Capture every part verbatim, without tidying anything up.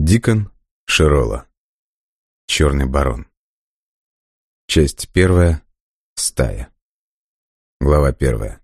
Дикон Широла. Черный барон. Часть первая. Стая. Глава первая.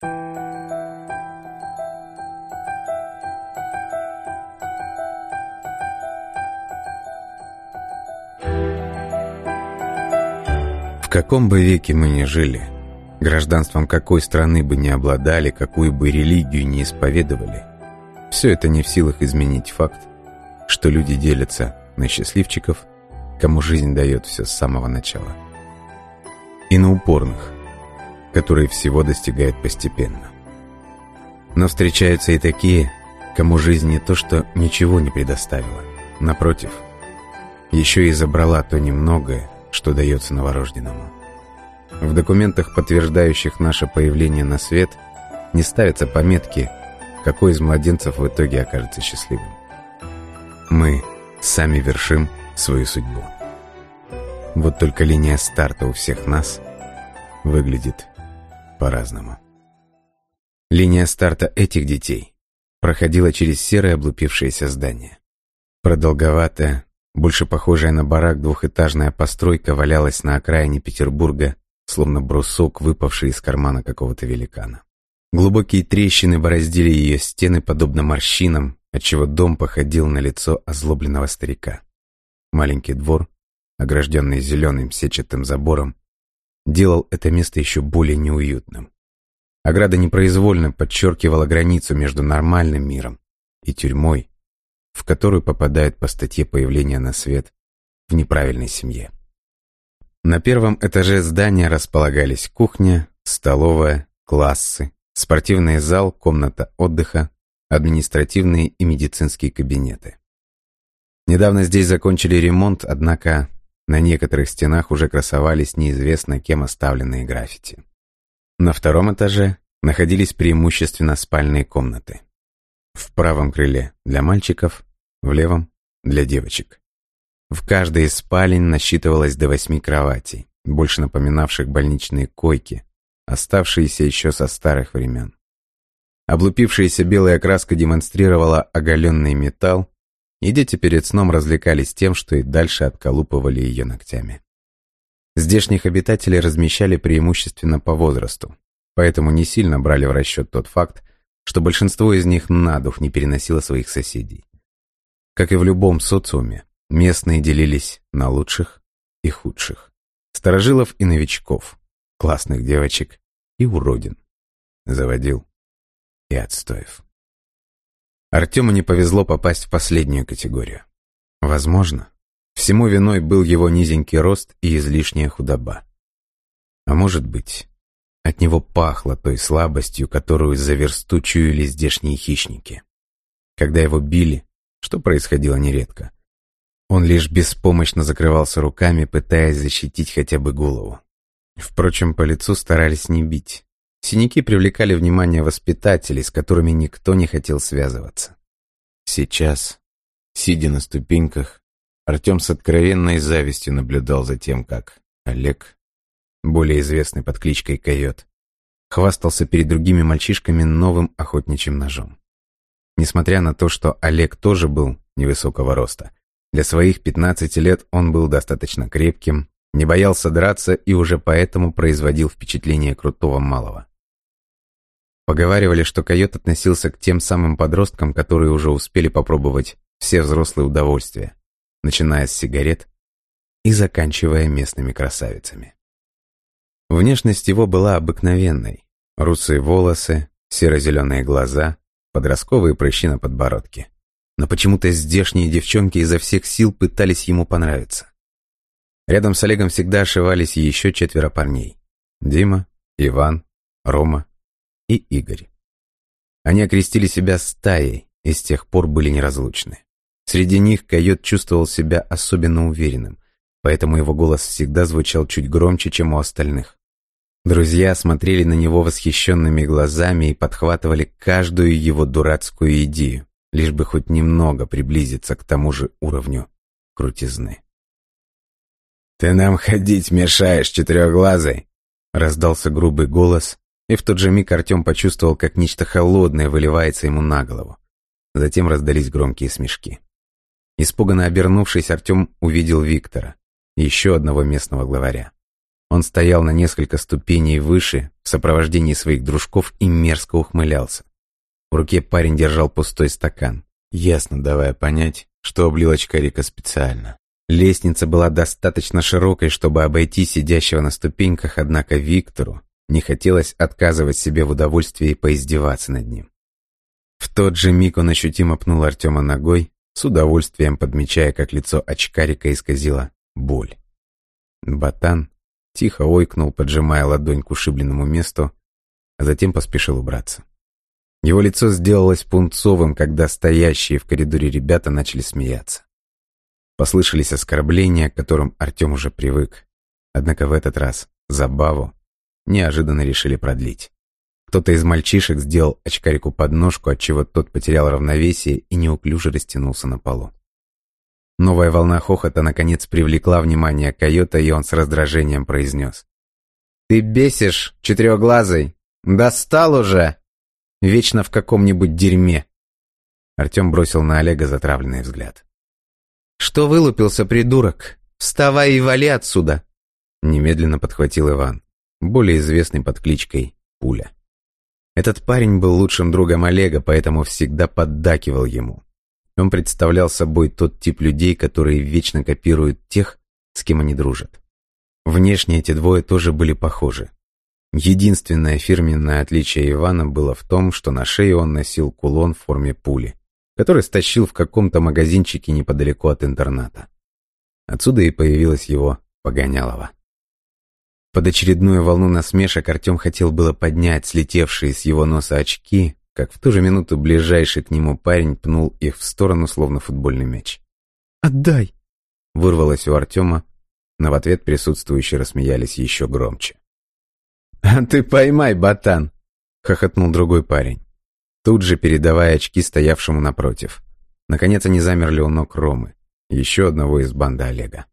В каком бы веке мы ни жили, гражданством какой страны бы ни обладали, какую бы религию ни исповедовали, все это не в силах изменить факт, что люди делятся на счастливчиков, кому жизнь дает все с самого начала, и на упорных, которые всего достигают постепенно. Но встречаются и такие, кому жизнь не то что ничего не предоставила, напротив, еще и забрала то немногое, что дается новорожденному. В документах, подтверждающих наше появление на свет, не ставятся пометки, какой из младенцев в итоге окажется счастливым. Мы сами вершим свою судьбу. Вот только линия старта у всех нас выглядит по-разному. Линия старта этих детей проходила через серое облупившееся здание. Продолговатая, больше похожая на барак двухэтажная постройка валялась на окраине Петербурга, словно брусок, выпавший из кармана какого-то великана. Глубокие трещины бороздили ее стены, подобно морщинам, отчего дом походил на лицо озлобленного старика. Маленький двор, огражденный зеленым сетчатым забором, делал это место еще более неуютным. Ограда непроизвольно подчеркивала границу между нормальным миром и тюрьмой, в которую попадают по статье появления на свет в неправильной семье. На первом этаже здания располагались кухня, столовая, классы, спортивный зал, комната отдыха, административные и медицинские кабинеты. Недавно здесь закончили ремонт, однако на некоторых стенах уже красовались неизвестно кем оставленные граффити. На втором этаже находились преимущественно спальные комнаты. В правом крыле для мальчиков, в левом для девочек. В каждой из спален насчитывалось до восьми кроватей, больше напоминавших больничные койки, оставшиеся еще со старых времен. Облупившаяся белая краска демонстрировала оголенный металл, и дети перед сном развлекались тем, что и дальше отколупывали ее ногтями. Здешних обитателей размещали преимущественно по возрасту, поэтому не сильно брали в расчет тот факт, что большинство из них на дух не переносило своих соседей. Как и в любом социуме, местные делились на лучших и худших, старожилов и новичков, классных девочек и уродин, заводил и отстоев. Артему не повезло попасть в последнюю категорию. Возможно, всему виной был его низенький рост и излишняя худоба. А может быть, от него пахло той слабостью, которую за версту чуяли здешние хищники. Когда его били, что происходило нередко, он лишь беспомощно закрывался руками, пытаясь защитить хотя бы голову. Впрочем, по лицу старались не бить. Синяки привлекали внимание воспитателей, с которыми никто не хотел связываться. Сейчас, сидя на ступеньках, Артем с откровенной завистью наблюдал за тем, как Олег, более известный под кличкой Койот, хвастался перед другими мальчишками новым охотничьим ножом. Несмотря на то, что Олег тоже был невысокого роста, для своих пятнадцати лет он был достаточно крепким, не боялся драться и уже поэтому производил впечатление крутого малого. Поговаривали, что Койот относился к тем самым подросткам, которые уже успели попробовать все взрослые удовольствия, начиная с сигарет и заканчивая местными красавицами. Внешность его была обыкновенной: русые волосы, серо-зеленые глаза, подростковые прыщи на подбородке. Но почему-то здешние девчонки изо всех сил пытались ему понравиться. Рядом с Олегом всегда ошивались еще четверо парней: Дима, Иван, Рома и Игорь. Они окрестили себя стаей и с тех пор были неразлучны. Среди них Койот чувствовал себя особенно уверенным, поэтому его голос всегда звучал чуть громче, чем у остальных. Друзья смотрели на него восхищенными глазами и подхватывали каждую его дурацкую идею, лишь бы хоть немного приблизиться к тому же уровню крутизны. «Ты нам ходить мешаешь, четырехглазый!» — раздался грубый голос, и в тот же миг Артем почувствовал, как нечто холодное выливается ему на голову. Затем раздались громкие смешки. Испуганно обернувшись, Артем увидел Виктора, еще одного местного главаря. Он стоял на несколько ступеней выше, в сопровождении своих дружков, и мерзко ухмылялся. В руке парень держал пустой стакан, ясно давая понять, что облил очкарика специально. Лестница была достаточно широкой, чтобы обойти сидящего на ступеньках, однако Виктору не хотелось отказывать себе в удовольствии поиздеваться над ним. В тот же миг он ощутимо пнул Артема ногой, с удовольствием подмечая, как лицо очкарика исказило боль. Ботан тихо ойкнул, поджимая ладонь к ушибленному месту, а затем поспешил убраться. Его лицо сделалось пунцовым, когда стоящие в коридоре ребята начали смеяться. Послышались оскорбления, к которым Артем уже привык, однако в этот раз забаву неожиданно решили продлить. Кто-то из мальчишек сделал очкарику подножку, отчего тот потерял равновесие и неуклюже растянулся на полу. Новая волна хохота наконец привлекла внимание койота, и он с раздражением произнес: «Ты бесишь, четырехглазый! Достал уже! Вечно в каком-нибудь дерьме!» Артем бросил на Олега затравленный взгляд. «Что вылупился, придурок? Вставай и вали отсюда!» Немедленно подхватил Иван, более известный под кличкой Пуля. Этот парень был лучшим другом Олега, поэтому всегда поддакивал ему. Он представлял собой тот тип людей, которые вечно копируют тех, с кем они дружат. Внешне эти двое тоже были похожи. Единственное фирменное отличие Ивана было в том, что на шее он носил кулон в форме пули, который стащил в каком-то магазинчике неподалеку от интерната. Отсюда и появилась его погонялова. Под очередную волну насмешек Артем хотел было поднять слетевшие с его носа очки, как в ту же минуту ближайший к нему парень пнул их в сторону, словно футбольный мяч. «Отдай!» — вырвалось у Артема, но в ответ присутствующие рассмеялись еще громче. «А ты поймай, ботан!» — хохотнул другой парень, тут же передавая очки стоявшему напротив. Наконец они замерли у ног Ромы, еще одного из банды Олега.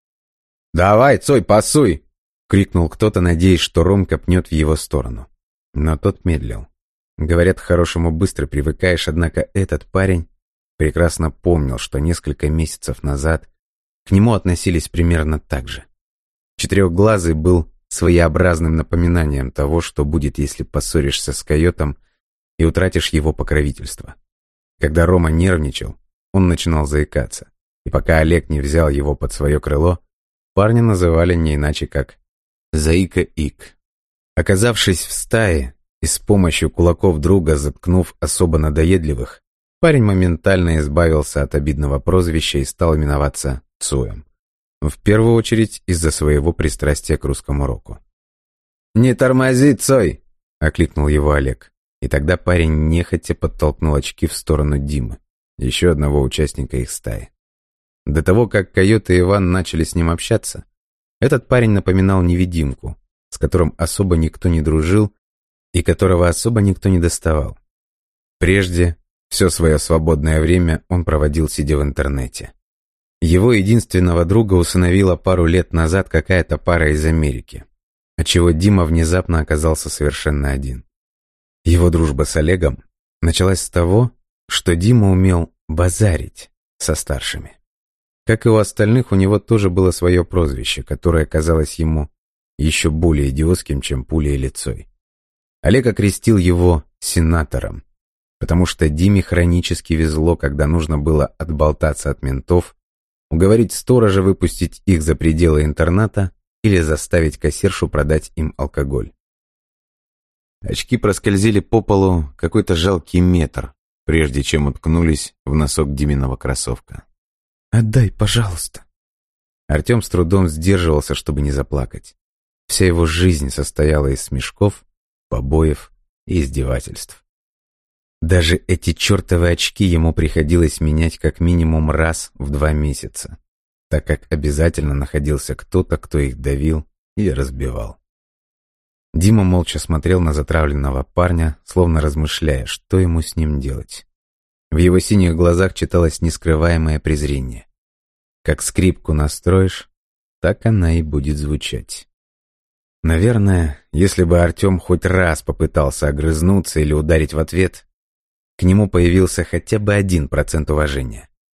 «Давай, Цой, пасуй!» — крикнул кто-то, надеясь, что Ромка пнет в его сторону. Но тот медлил. Говорят, к хорошему быстро привыкаешь, однако этот парень прекрасно помнил, что несколько месяцев назад к нему относились примерно так же. Четырехглазый был своеобразным напоминанием того, что будет, если поссоришься с койотом и утратишь его покровительство. Когда Рома нервничал, он начинал заикаться, и пока Олег не взял его под свое крыло, парня называли не иначе как «Заика-ик». Оказавшись в стае и с помощью кулаков друга заткнув особо надоедливых, парень моментально избавился от обидного прозвища и стал именоваться Цоем. В первую очередь из-за своего пристрастия к русскому року. «Не тормози, Цой!» — окликнул его Олег. И тогда парень нехотя подтолкнул очки в сторону Димы, еще одного участника их стаи. До того, как койот и Иван начали с ним общаться, этот парень напоминал невидимку, с которым особо никто не дружил и которого особо никто не доставал. Прежде все свое свободное время он проводил, сидя в интернете. Его единственного друга усыновила пару лет назад какая-то пара из Америки, отчего Дима внезапно оказался совершенно один. Его дружба с Олегом началась с того, что Дима умел базарить со старшими. Как и у остальных, у него тоже было свое прозвище, которое казалось ему еще более идиотским, чем Пуля или Цой. Олег окрестил его сенатором, потому что Диме хронически везло, когда нужно было отболтаться от ментов, уговорить сторожа выпустить их за пределы интерната или заставить кассиршу продать им алкоголь. Очки проскользили по полу какой-то жалкий метр, прежде чем уткнулись в носок Диминого кроссовка. «Отдай, пожалуйста!» Артем с трудом сдерживался, чтобы не заплакать. Вся его жизнь состояла из смешков, побоев и издевательств. Даже эти чертовы очки ему приходилось менять как минимум раз в два месяца, так как обязательно находился кто-то, кто их давил или разбивал. Дима молча смотрел на затравленного парня, словно размышляя, что ему с ним делать. В его синих глазах читалось нескрываемое презрение. Как скрипку настроишь, так она и будет звучать. Наверное, если бы Артем хоть раз попытался огрызнуться или ударить в ответ, к нему появился хотя бы один процент уважения.